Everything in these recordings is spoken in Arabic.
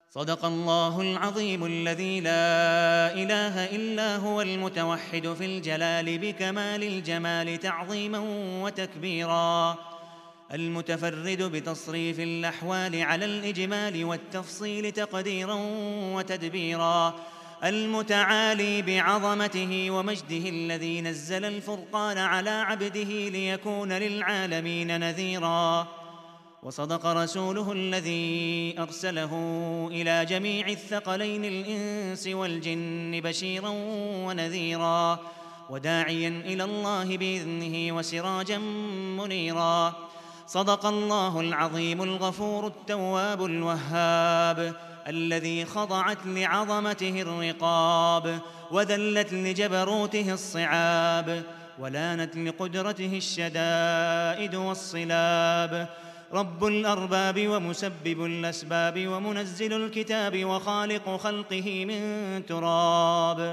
صدق الله العظيم الذي لا إله إلا هو المتوحد في الجلال بكمال الجمال تعظيما وتكبيرا، المتفرد بتصريف الأحوال على الإجمال والتفصيل تقديرا وتدبيرا، المتعالي بعظمته ومجده الذي نزل الفرقان على عبده ليكون للعالمين نذيرا. وصدق رسوله الذي أرسله إلى جميع الثقلين الإنس والجن بشيرا ونذيرا، وداعيا إلى الله بإذنه وسراجا منيرا. صدق الله العظيم الغفور التواب الوهاب، الذي خضعت لعظمته الرقاب، وذلت لجبروته الصعاب، ولانت لقدرته الشدائد والصلاب. رب الأرباب ومسبب الأسباب ومنزل الكتاب وخالق خلقه من تراب،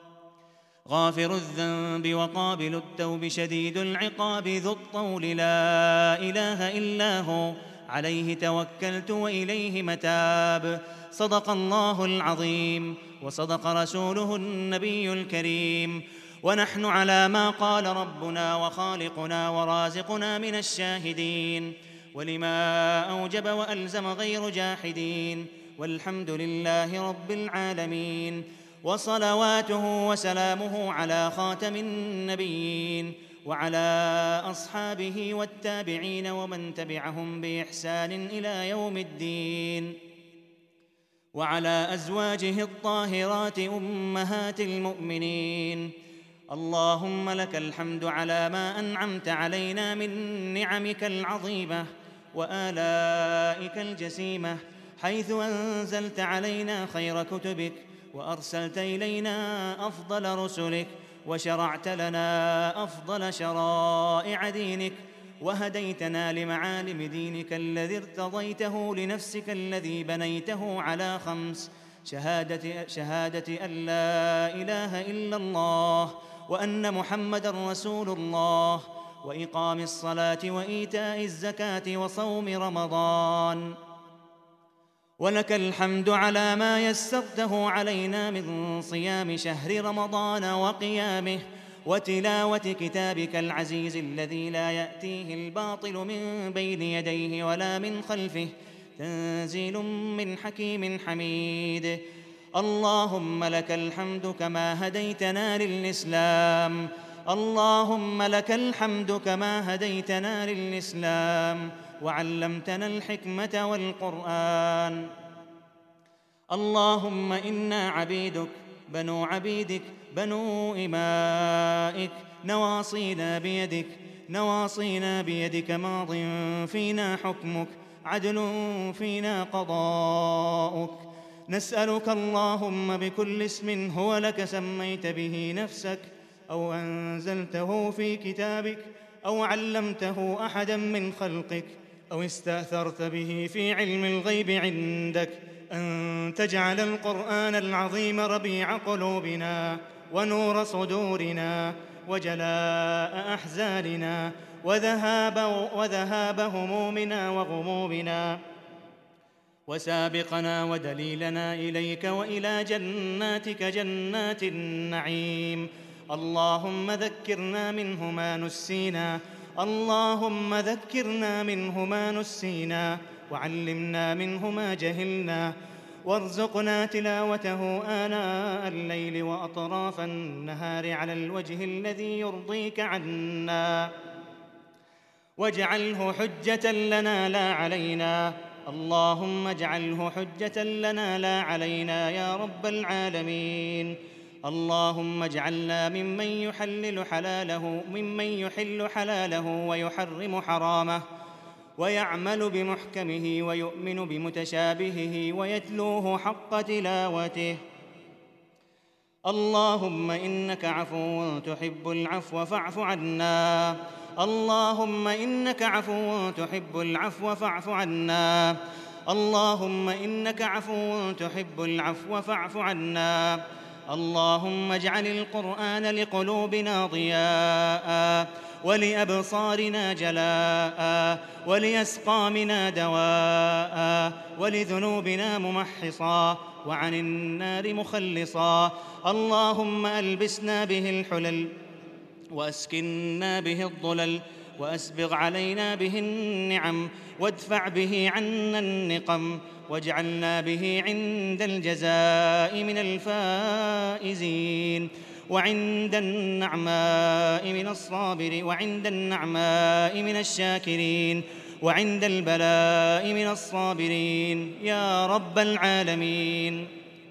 غافر الذنب وقابل التوب شديد العقاب ذو الطول لا إله إلا هو عليه توكلت وإليه متاب. صدق الله العظيم وصدق رسوله النبي الكريم، ونحن على ما قال ربنا وخالقنا ورازقنا من الشاهدين، ولما أوجب وألزم غير جاحدين، والحمد لله رب العالمين. وصلواته وسلامه على خاتم النبيين وعلى أصحابه والتابعين ومن تبعهم بإحسان إلى يوم الدين، وعلى أزواجه الطاهرات أمهات المؤمنين. اللهم لك الحمد على ما أنعمت علينا من نعمك العظيمة وآلائك الجسيمة، حيث أنزلت علينا خير كتبك، وأرسلت إلينا أفضل رسلك، وشرعت لنا أفضل شرائع دينك، وهديتنا لمعالم دينك الذي ارتضيته لنفسك، الذي بنيته على خمس: شهادة أن لا إله إلا الله، وأن محمدًا رسول الله، وإقام الصلاة وإيتاء الزكاة وصوم رمضان. ولك الحمد على ما يسرته علينا من صيام شهر رمضان وقيامه، وتلاوة كتابك العزيز الذي لا يأتيه الباطل من بين يديه ولا من خلفه، تنزيل من حكيم حميد. اللهم لك الحمد كما هديتنا للإسلام، اللهم لك الحمد كما هديتنا للإسلام وعلمتنا الحكمة والقرآن. اللهم إنا عبيدك بنو عبيدك بنو إمائك، نواصينا بيدك ماض فينا حكمك، عدل فينا قضاؤك. نسألك اللهم بكل اسم هو لك سميت به نفسك، أو أنزلته في كتابك، أو علمته أحدا من خلقك، أو استأثرت به في علم الغيب عندك، أن تجعل القرآن العظيم ربيع قلوبنا ونور صدورنا وجلاء أحزاننا وذهاب همومنا وغمومنا، وسابقنا ودليلنا إليك وإلى جناتك جنات النعيم. اللهم ذكرنا منه ما نسينا، اللهم ذكرنا منه ما نسينا، وعلمنا منه ما جهلنا، وارزقنا تلاوته آناء الليل وأطراف النهار على الوجه الذي يرضيك عنا، واجعله حجة لنا لا علينا. اللهم اجعله حجة لنا لا علينا يا رب العالمين. اللهم اجعلنا ممن يحل حلاله ويحرم حرامه، ويعمل بمحكمه ويؤمن بمتشابهه ويتلوه حق تلاوته. اللهم إنك عفو تحب العفو فاعف عنا، اللهم إنك عفو تحب العفو فاعف عنا، اللهم إنك عفو تحب العفو فاعف عنا. اللهم اجعل القرآن لقلوبنا ضياء، ولأبصارنا جلاء، ولأسقامنا دواء، ولذنوبنا ممحصا، وعن النار مخلصا. اللهم ألبسنا به الحلل، وأسكنا به الظلل، وأسبغ علينا به النعم، وادفع به عنا النقم، واجعلنا به عند الجزاء من الفائزين، وعند النعماء من الصابرين، وعند النعماء من الشاكرين، وعند البلاء من الصابرين يا رب العالمين.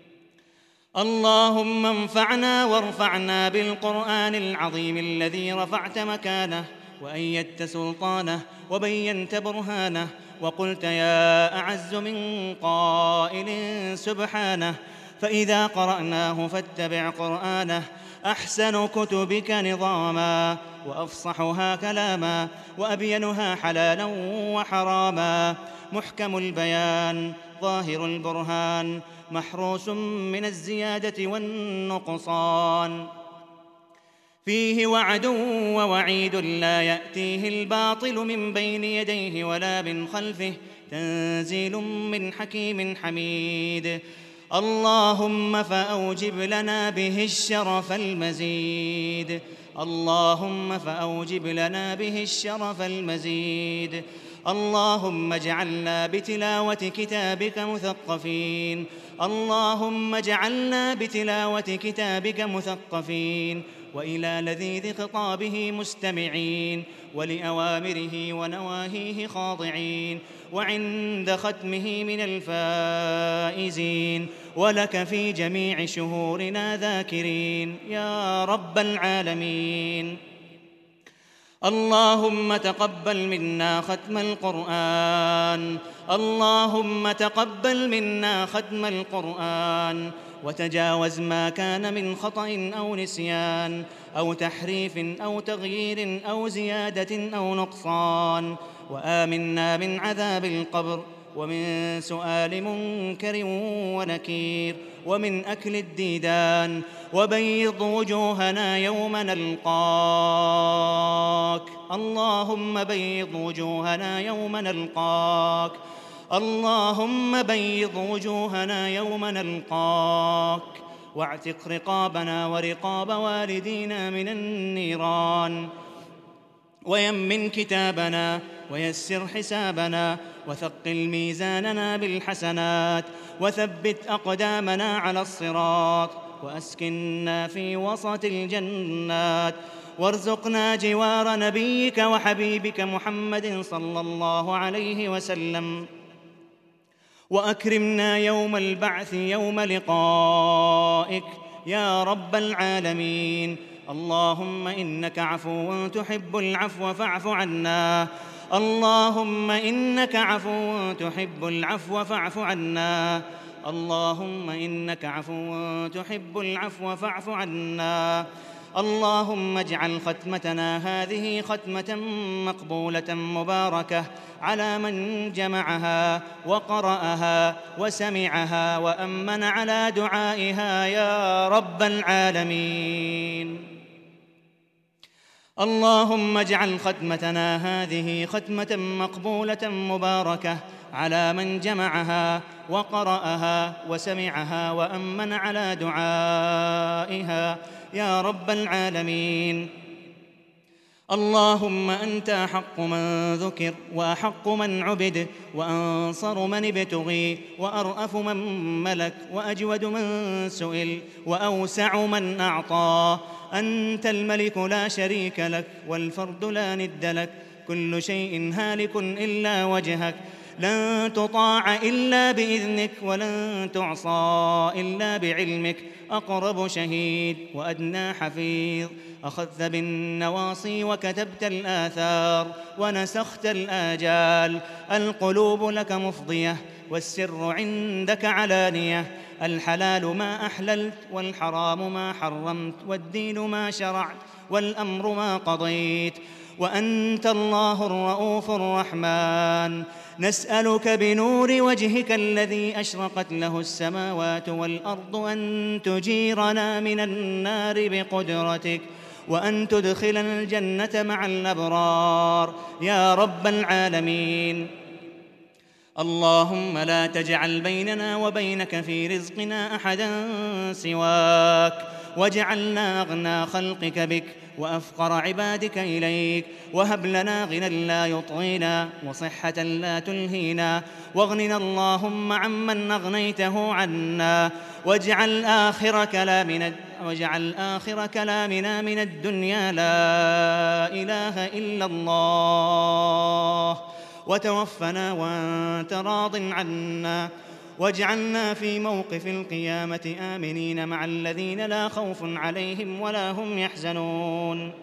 اللهم انفعنا وارفعنا بالقرآن العظيم الذي رفعت مكانه، وأيدت سلطانه، وبينت برهانه، وقلت يا أعز من قائل سبحانه. فإذا قرأناه فاتبع قرآنه، أحسن كتبك نظاما، وأفصحها كلاما، وأبينها حلالا وحراما، محكم البيان، ظاهر البرهان، محروس من الزيادة والنقصان، فيه وعد ووعيد لا يأتيه الباطل من بين يديه ولا من خلفه، تنزيل من حكيم حميد. اللهم فأوجب لنا به الشرف المزيد، اللهم فأوجب لنا به الشرف المزيد. اللهم اجعلنا بتلاوة كتابك مثقفين، اللهم اجعلنا بتلاوة كتابك مثقفين، وإلى لذيذ خطابه مستمعين، ولأوامره ونواهيه خاضعين، وعند ختمه من الفائزين، ولك في جميع شهورنا ذاكرين يا رب العالمين. اللهم تقبل منا ختم القرآن، اللهم تقبل منا ختم القرآن، وتجاوز ما كان من خطأ أو نسيان أو تحريف أو تغيير أو زيادة أو نقصان، وآمنا من عذاب القبر، ومن سؤال منكر ونكير، ومن أكل الديدان، وبيض وجوهنا يوم نلقاك. اللهم بيض وجوهنا يوم نلقاك، اللهم بيض وجوهنا يوم نلقاك، واعتق رقابنا ورقاب والدينا من النيران، ويمن كتابنا، ويسر حسابنا، وثقل ميزاننا بالحسنات، وثبت أقدامنا على الصراط، وأسكننا في وسط الجنات، وارزقنا جوار نبيك وحبيبك محمد صلى الله عليه وسلم، وأكرمنا يوم البعث يوم لقائك يا رب العالمين. اللهم إنك عفو تحب العفو فاعف عنا، اللهم إنك عفو تحب العفو فاعف عنا، اللهم إنك عفو تحب العفو فاعف عنا. اللهم اجعل ختمتنا هذه ختمة مقبولة مباركة على من جمعها وقرأها وسمعها وأمن على دعائها يا رب العالمين. اللهم اجعل ختمتنا هذه ختمة مقبولة مباركة على من جمعها وقرأها وسمعها وأمن على دعائها يا رب العالمين. اللهم أنت أحق من ذكر، وأحق من عبد، وأنصر من ابتغي، وأرأف من ملك، وأجود من سئل، وأوسع من أعطى. أنت الملك لا شريك لك، والفرد لا ند لك، كل شيء هالك إلا وجهك، لن تطاع إلا بإذنك، ولن تعصى إلا بعلمك. أقرب شهيد وأدنى حفيظ، أخذت بالنواصي وكتبت الآثار ونسخت الآجال. القلوب لك مفضية، والسر عندك علانية، الحلال ما أحللت، والحرام ما حرمت، والدين ما شرعت، والأمر ما قضيت، وأنت الله الرؤوف الرحمن. نسألك بنور وجهك الذي أشرقت له السماوات والأرض أن تجيرنا من النار بقدرتك، وأن تدخلنا الجنة مع الأبرار يا رب العالمين. اللهم لا تجعل بيننا وبينك في رزقنا أحدا سواك، واجعلنا أغنى خلقك بك وأفقر عبادك إليك، وهب لنا غنى لا يطغينا وصحة لا تلهينا، واغننا اللهم عمن أغنيته عنا، واجعل آخر كلامنا من الدنيا لا إله إلا الله، وتوفنا وأنت راض عنا، واجعلنا في موقف القيامة آمنين مع الذين لا خوف عليهم ولا هم يحزنون.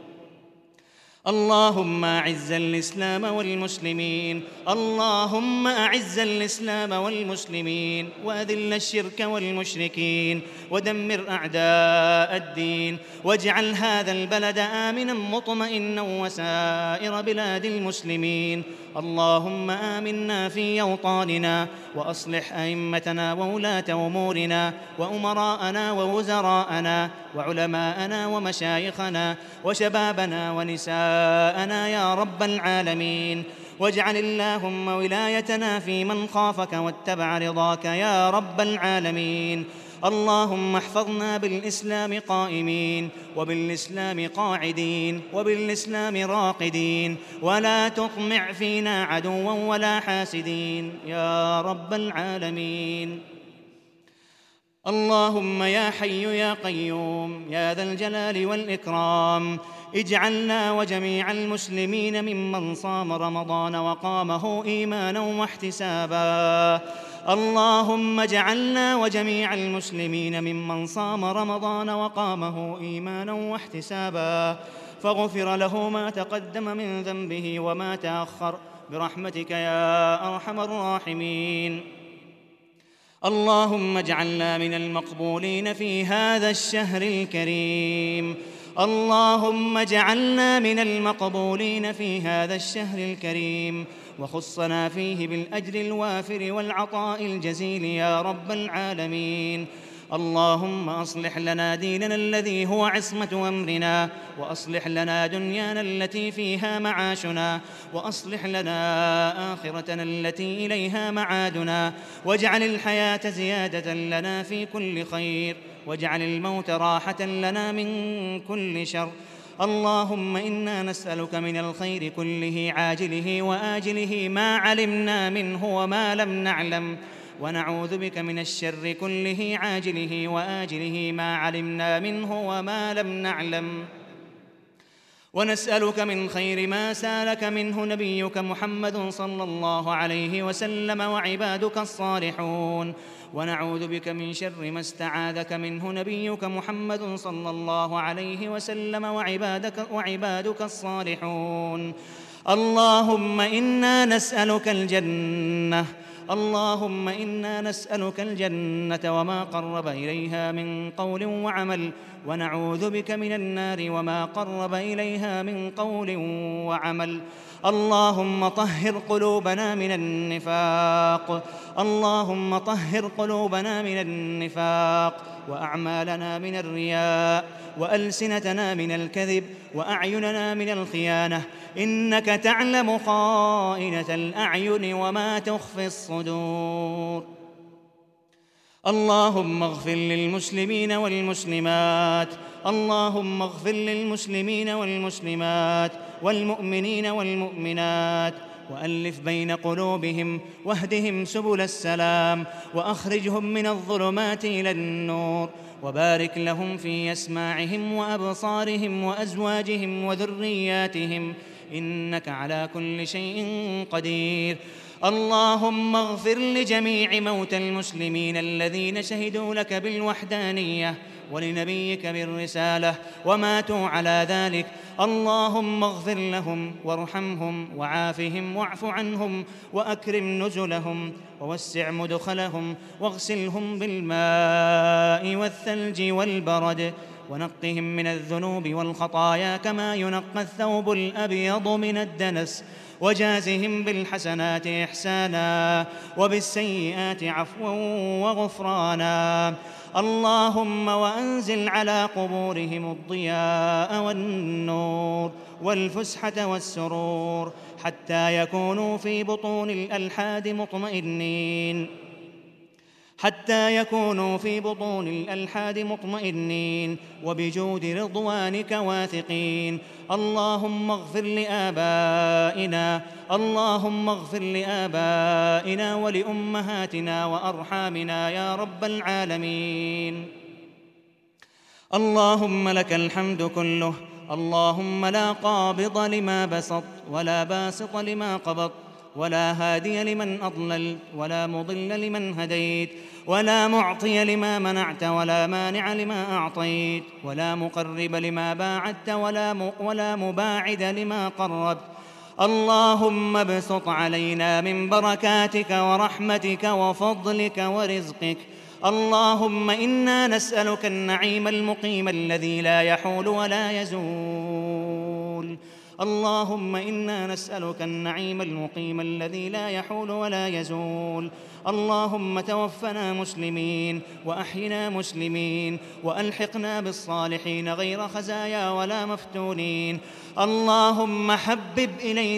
اللهم أعز الإسلام والمسلمين، اللهم أعز الإسلام والمسلمين، وأذل الشرك والمشركين، ودمر أعداء الدين، واجعل هذا البلد آمنا مطمئنا وسائر بلاد المسلمين. اللهم آمنا في أوطاننا، وأصلح أئمتنا وولاة أمورنا وأمراءنا ووزراءنا وعلماءنا ومشايخنا وشبابنا ونساءنا يا رب العالمين، واجعل اللهم ولايتنا في من خافك واتبع رضاك يا رب العالمين. اللهم احفظنا بالإسلام قائمين، وبالإسلام قاعدين، وبالإسلام راقدين، ولا تطمع فينا عدوا ولا حاسدين يا رب العالمين. اللهم يا حي يا قيوم يا ذا الجلال والإكرام، اجعلنا وجميع المسلمين ممن صام رمضان وقامه إيمانا واحتسابا. اللهم اجعلنا وجميع المسلمين ممن صام رمضان وقامه إيمانا واحتسابا، فاغفر له ما تقدم من ذنبه وما تأخر برحمتك يا أرحم الراحمين. اللهم اجعلنا من المقبولين في هذا الشهر الكريم، اللهم اجعلنا من المقبولين في هذا الشهر الكريم، وخصنا فيه بالأجر الوافر والعطاء الجزيل يا رب العالمين. اللهم أصلح لنا ديننا الذي هو عصمة أمرنا، وأصلح لنا دنيانا التي فيها معاشنا، وأصلح لنا آخرتنا التي إليها معادنا، واجعل الحياة زيادة لنا في كل خير، واجعل الموت راحة لنا من كل شر. اللهم إنا نسألك من الخير كله عاجله وآجله ما علمنا منه وما لم نعلم، ونعوذ بك من الشر كله عاجله وآجله ما علمنا منه وما لم نعلم، ونسألك من خير ما سالك منه نبيك محمد صلى الله عليه وسلم وعبادك الصالحون، ونعوذ بك من شر ما استعاذك منه نبيك محمد صلى الله عليه وسلم وعبادك الصالحون. اللهم إنا نسألك الجنة، اللهم إنا نسألك الجنة وما قرب إليها من قول وعمل، ونعوذ بك من النار وما قرب إليها من قول وعمل. اللهم طهر قلوبنا من النفاق، اللهم طهر قلوبنا من النفاق، وأعمالنا من الرياء، وألسنتنا من الكذب، وأعيننا من الخيانة، إنك تعلم خائنة الأعين وما تخفي الصدور. اللهم اغفر للمسلمين والمسلمات، اللهم اغفر للمسلمين والمسلمات والمؤمنين والمؤمنات، وألف بين قلوبهم، واهدهم سبل السلام، وأخرجهم من الظلمات إلى النور، وبارك لهم في أسماعهم وأبصارهم وأزواجهم وذرياتهم، إنك على كل شيء قدير. اللهم اغفر لجميع موتى المسلمين الذين شهدوا لك بالوحدانية ولنبيك بالرسالة وماتوا على ذلك. اللهم اغفر لهم وارحمهم وعافهم واعف عنهم وأكرم نزلهم ووسع مدخلهم، واغسلهم بالماء والثلج والبرد، ونقهم من الذنوب والخطايا كما ينقى الثوب الأبيض من الدنس، وجازهم بالحسنات إحسانا وبالسيئات عفوا وغفرانا. اللهم وأنزل على قبورهم الضياء والنور والفسحة والسرور حتى يكونوا في بطون الألحاد مطمئنين وبجود رضوانك واثقين. اللهم اغفر لآبائنا ولأمهاتنا وأرحامنا يا رب العالمين. اللهم لك الحمد كله، اللهم لا قابض لما بسط ولا باسط لما قبض ولا هادي لمن أضللت ولا مضل لمن هديت ولا معطي لما منعت ولا مانع لما أعطيت ولا مقرب لما باعدت ولا مباعد لما قربت. اللهم ابسط علينا من بركاتك ورحمتك وفضلك ورزقك. اللهم إنا نسألك النعيم المقيم الذي لا يحول ولا يزول. اللهم إنا نسألك النعيم المقيم الذي لا يحول ولا يزول. اللهم توفنا مسلمين وأحينا مسلمين وألحقنا بالصالحين غير خزايا ولا مفتونين. اللهم حبب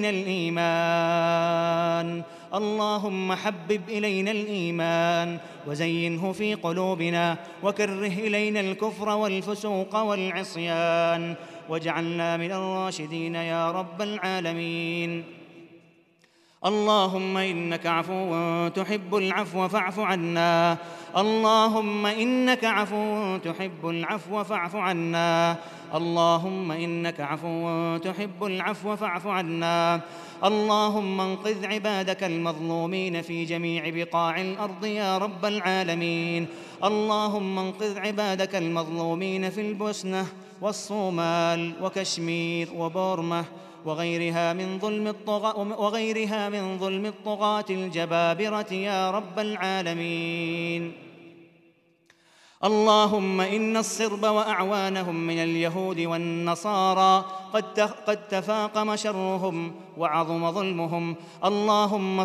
إلينا الإيمان وزينه في قلوبنا وكره إلينا الكفر والفسوق والعصيان واجعلنا من الراشدين يا رب العالمين. اللهم إنك عفو تحب العفو فاعف عنا. اللهم إنك عفو تحب العفو فاعف عنا. اللهم إنك عفو تحب العفو فاعف عنا. اللهم انقذ عبادك المظلومين في جميع بقاع الأرض يا رب العالمين. اللهم انقذ عبادك المظلومين في البوسنة والصومال وكشمير وبورما وغيرها من ظلم الطغاة الجبابرة يا رب العالمين. اللهم إن الصرب وأعوانهم من اليهود والنصارى قد تفاقم شرهم وعظم ظلمهم. اللهم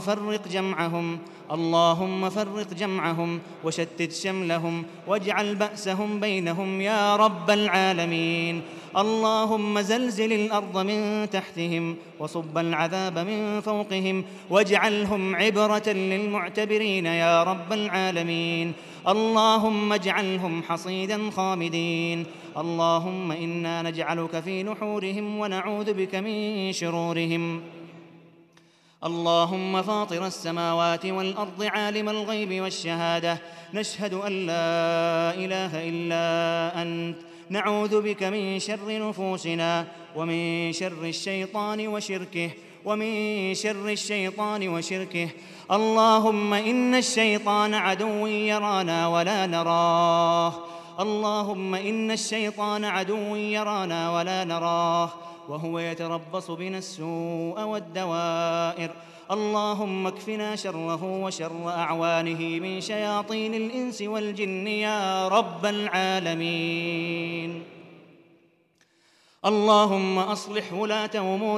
فرق جمعهم وشتت شملهم واجعل بأسهم بينهم يا رب العالمين. اللهم زلزل الأرض من تحتهم وصب العذاب من فوقهم واجعلهم عبرة للمعتبرين يا رب العالمين. اللهم اجعلهم حصيدا خامدين. اللهم إنا نجعلك في نحورهم ونعوذ بك من شرورهم. اللهم فاطر السماوات والأرض عالم الغيب والشهادة، نشهد أن لا إله إلا أنت، نعوذ بك من شر نفوسنا ومن شر الشيطان وشركه. اللهم إن الشيطان عدو يرانا ولا نراه وهو يتربص بنا السوء والدوائر. اللهم اكفنا شره وشر أعوانه من شياطين الإنس والجن يا رب العالمين. اللهم أصلح ولاة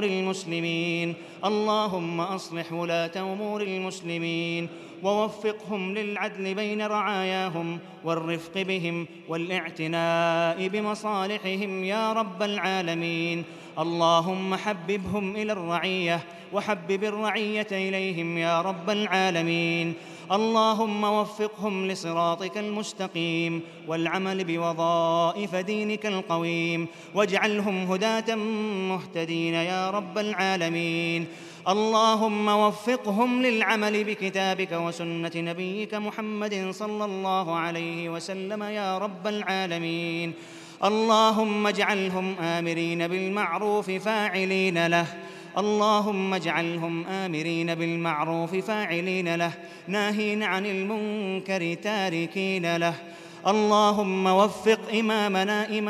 أمور المسلمين ووفقهم للعدل بين رعاياهم والرفق بهم والاعتناء بمصالحهم يا رب العالمين. اللهم حببهم إلى الرعية وحبب الرعية إليهم يا رب العالمين. اللهم وفقهم لصراطك المستقيم والعمل بوظائف دينك القويم واجعلهم هداة مهتدين يا رب العالمين. اللهم وفقهم للعمل بكتابك وسنة نبيك محمد صلى الله عليه وسلم يا رب العالمين. اللهم اجعلهم آمرين بالمعروف فاعلين له، ناهين عن المنكر تاركين له. اللهم وفق إمامنا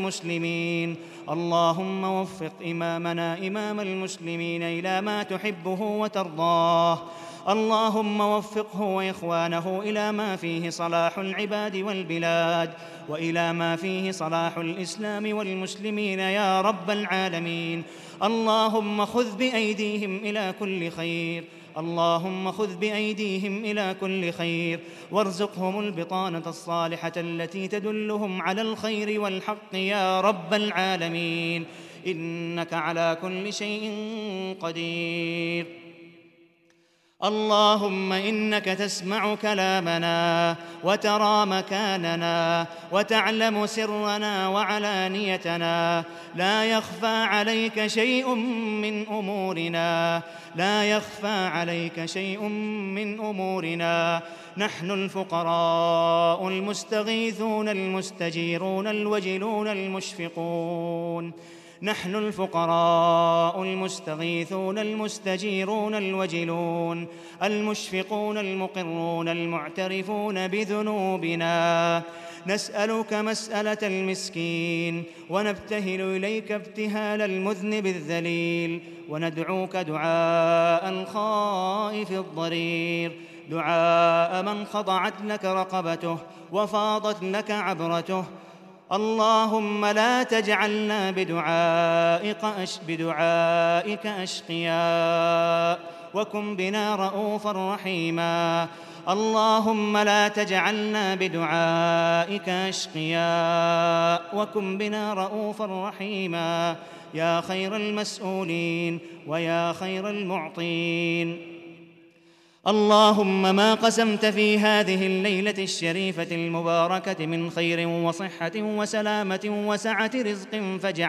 إمام المسلمين إلى ما تحبه وترضاه. اللهم وفقه وإخوانه إلى ما فيه صلاح العباد والبلاد وإلى ما فيه صلاح الإسلام والمسلمين يا رب العالمين. اللهم خذ بأيديهم إلى كل خير. اللهم خذ بأيديهم إلى كل خير، وارزقهم البطانة الصالحة التي تدلهم على الخير والحق يا رب العالمين، إنك على كل شيء قدير. اللهم إنك تسمع كلامنا وترى مكاننا وتعلم سرنا وعلانيتنا، لا يخفى عليك شيء من أمورنا، لا يخفى عليك شيء من أمورنا. نحن الفقراء المستغيثون المستجيرون الوجلون المشفقون، نحن الفقراء المستغيثون المستجيرون الوجلون المشفقون المقرون المعترفون بذنوبنا، نسألك مسألة المسكين ونبتهل إليك ابتهال المذنب الذليل، وندعوك دعاء الخائف الضرير، دعاء من خضعت لك رقبته وفاضت لك عبرته. اللهم لا تجعلنا بدعائك أشقياء، وكن بنا رءوفا رحيما. اللهم لا تجعلنا بدعائك أشقياء، وكن بنا رءوفا رحيما، يا خير المسؤولين ويا خير المعطين. اللهم ما قسمت في هذه الليلة الشريفة المباركة من خير وصحة وسلامة وسعة رزق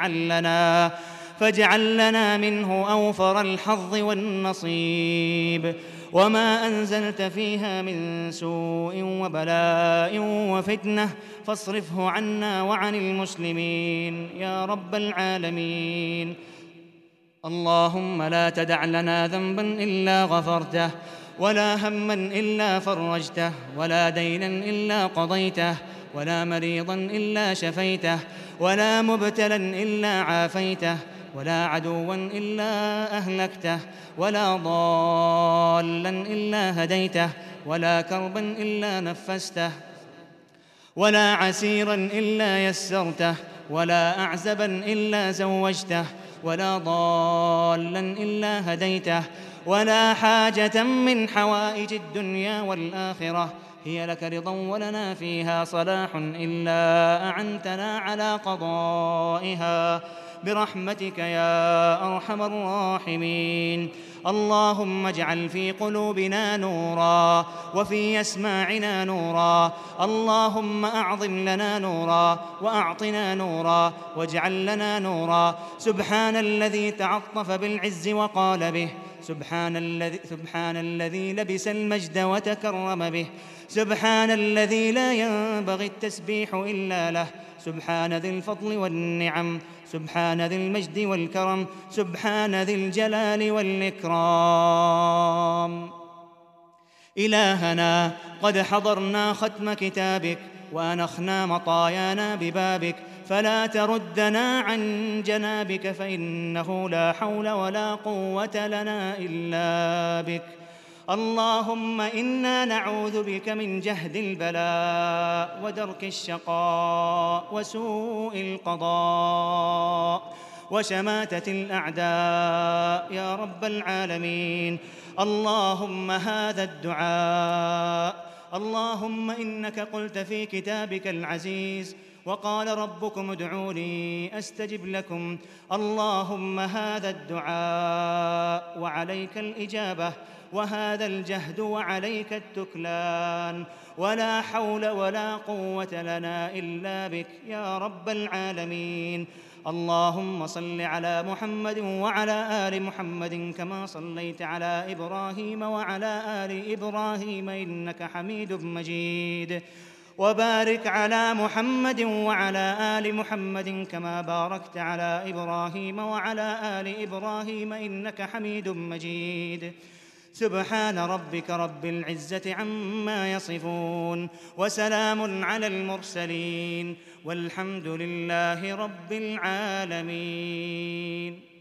فاجعل لنا منه أوفر الحظ والنصيب، وما أنزلت فيها من سوء وبلاء وفتنة فاصرفه عنا وعن المسلمين يا رب العالمين. اللهم لا تدع لنا ذنبا إلا غفرته، ولا هما إلا فرجته، ولا دينا إلا قضيته، ولا مريضا إلا شفيته، ولا مبتلا إلا عافيته، ولا عدوا إلا أهلكته، ولا ضالا إلا هديته، ولا كربا إلا نفسته، ولا عسيرا إلا يسرته، ولا أعزبا إلا زوجته، ولا ضالا إلا هديته، ولا حاجة من حوائج الدنيا والآخرة هي لك رضا ولنا فيها صلاح إلا أعنتنا على قضائها برحمتك يا أرحم الراحمين. اللهم اجعل في قلوبنا نورا وفي أسماعنا نورا، اللهم أعظم لنا نورا وأعطنا نورا واجعل لنا نورا. سبحان الذي تعطف بالعز وقال به، سبحان الذي لبس المجد وتكرم به، سبحان الذي لا ينبغي التسبيح إلا له، سبحان ذي الفضل والنعم، سبحان ذي المجد والكرم، سبحان ذي الجلال والإكرام. إلهنا قد حضرنا ختم كتابك وأنخنا مطايانا ببابك، فلا تردنا عن جنابك، فإنه لا حول ولا قوة لنا إلا بك. اللهم إنا نعوذ بك من جهد البلاء ودرك الشقاء وسوء القضاء وشماتة الأعداء يا رب العالمين. اللهم هذا الدعاء، اللهم إنك قلت في كتابك العزيز وقال ربكم ادعوني أستجب لكم. اللهم هذا الدعاء وعليك الإجابة، وهذا الجهد وعليك التكلان، ولا حول ولا قوة لنا إلا بك يا رب العالمين. اللهم صل على محمد وعلى آل محمد كما صليت على إبراهيم وعلى آل إبراهيم إنك حميد مجيد، وبارك على محمد وعلى آل محمد كما باركت على إبراهيم وعلى آل إبراهيم إنك حميد مجيد. سبحان ربك رب العزة عما يصفون، وسلام على المرسلين، والحمد لله رب العالمين.